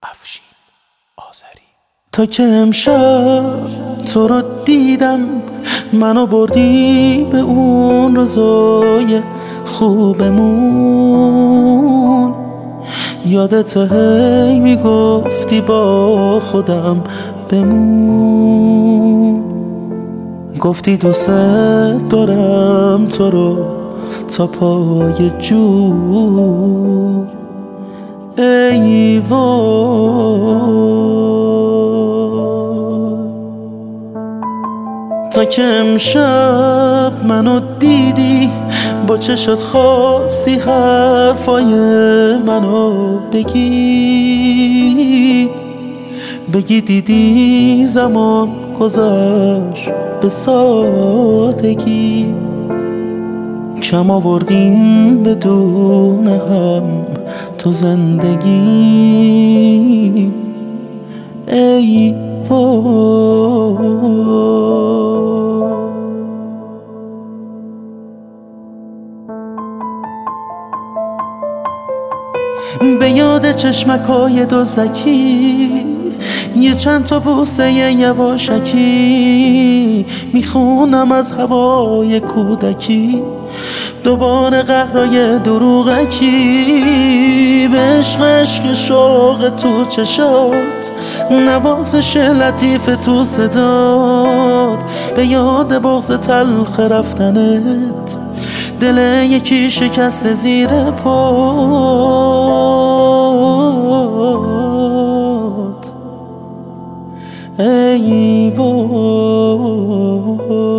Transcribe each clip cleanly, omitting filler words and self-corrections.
افشین آذری. تا که امشب تو رو دیدم، منو بردی به اون روزای خوبمون. یادت هی میگفتی با خودم بمون، گفتی دوست دارم تو رو تا پای جو. ای وای، تا که امشب منو دیدی، با چشات خواستی حرفای منو بگی دیدی زمان گذشت به سادگی. کم آوردیم بدون هم تو زندگی. ای وای، به یاد چشمکای دزدکی، یه چند تا بوسه یواشکی، میخونم از هوای کودکی دوباره قهرای دروغکی. به عشق شوق تو چشات، نوازش لطیف تو صدات، به یاد بغض تلخ رفتنت، دل یکی شکست زیر پات. ای وای،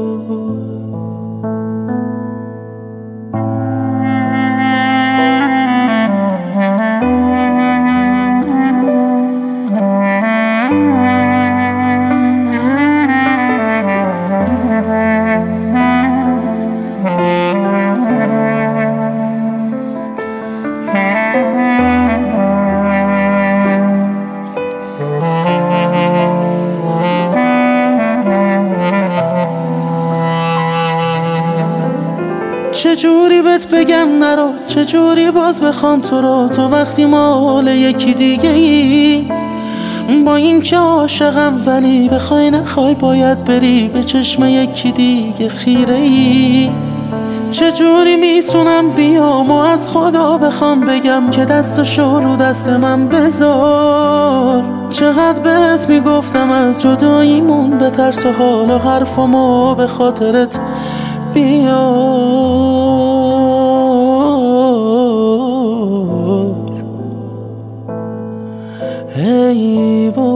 چجوری بهت بگم نرو، چجوری باز بخوام تو رو، تو وقتی مال یکی دیگه ای. با این که عاشقم ولی بخوای نخوای باید بری، به چشم یکی دیگه خیره ای. چجوری میتونم بیام و از خدا بخوام بگم که دستشو رو دست من بذار. چقدر بهت میگفتم از جداییمون بترس و حالا حرفمو به خاطرت بیار. ای